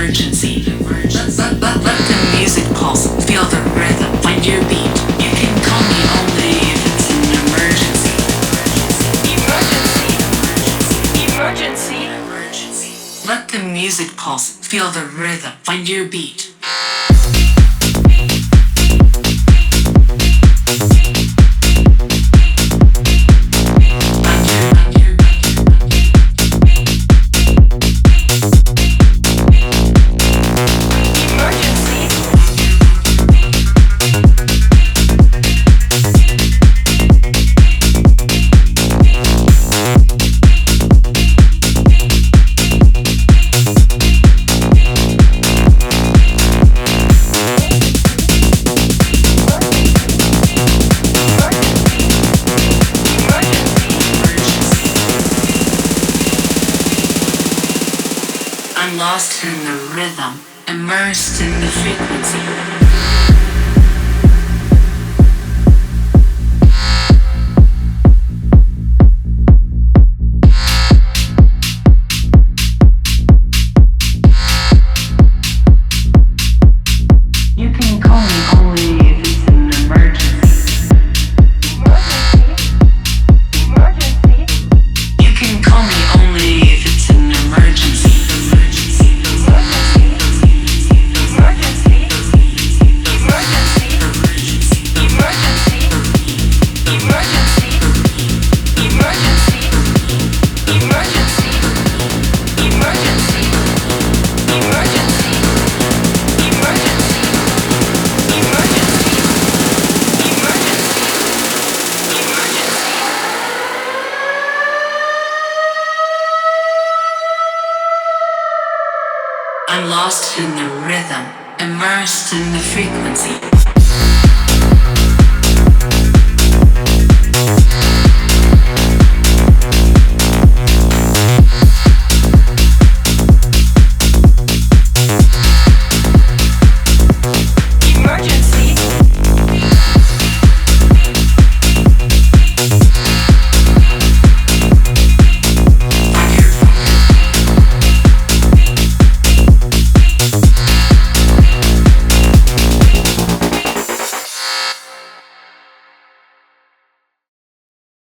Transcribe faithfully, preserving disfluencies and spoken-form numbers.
emergency. Let, let, let, let the music pulse, feel the rhythm, find your beat. You can call me only if it's an emergency. Emergency. Emergency. Let the music pulse, feel the rhythm, find your beat. I'm lost in the rhythm, immersed in the frequency. I'm lost in the rhythm, immersed in the frequency.